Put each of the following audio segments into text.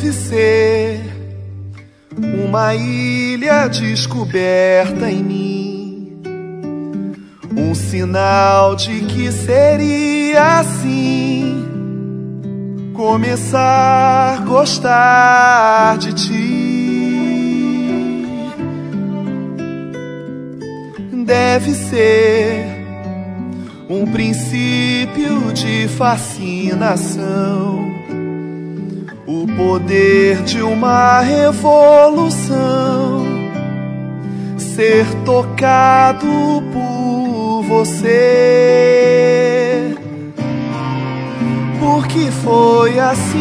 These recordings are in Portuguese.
deve ser uma ilha descoberta em mim, um sinal de que seria assim começar a gostar de ti. Deve ser um princípio de fascinação, o poder de uma revolução, ser tocado por você. Porque foi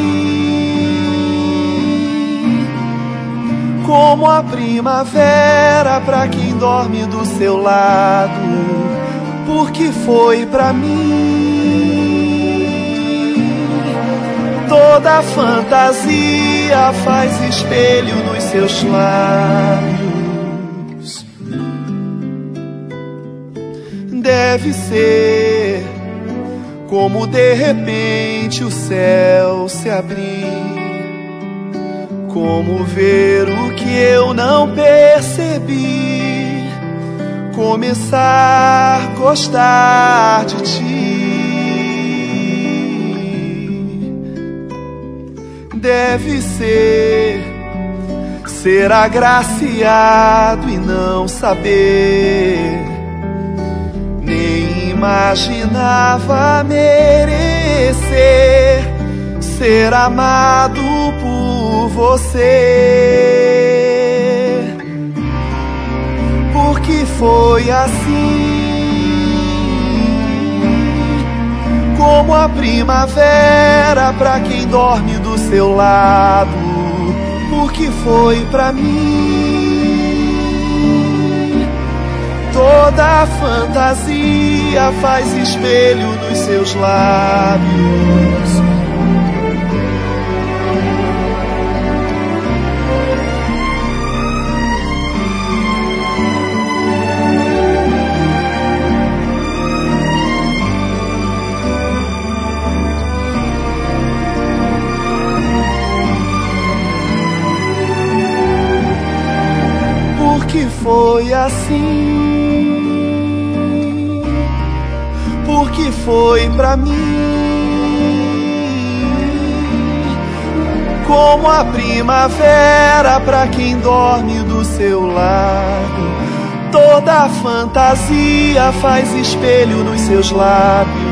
assim, como a primavera pra quem dorme do seu lado. Porque foi pra mim, toda fantasia faz espelho nos seus lábios. Deve ser como de repente o céu se abrir, como ver o que eu não percebi, começar a gostar de ti. Deve ser agraciado e não saber, nem imaginava merecer ser amado por você. Porque foi assim, como a primavera pra quem dorme do seu lado. Porque foi pra mim, toda fantasia faz espelho nos seus lábios. Porque foi assim, porque foi pra mim, como a primavera pra quem dorme do seu lado. Toda fantasia faz espelho nos seus lábios.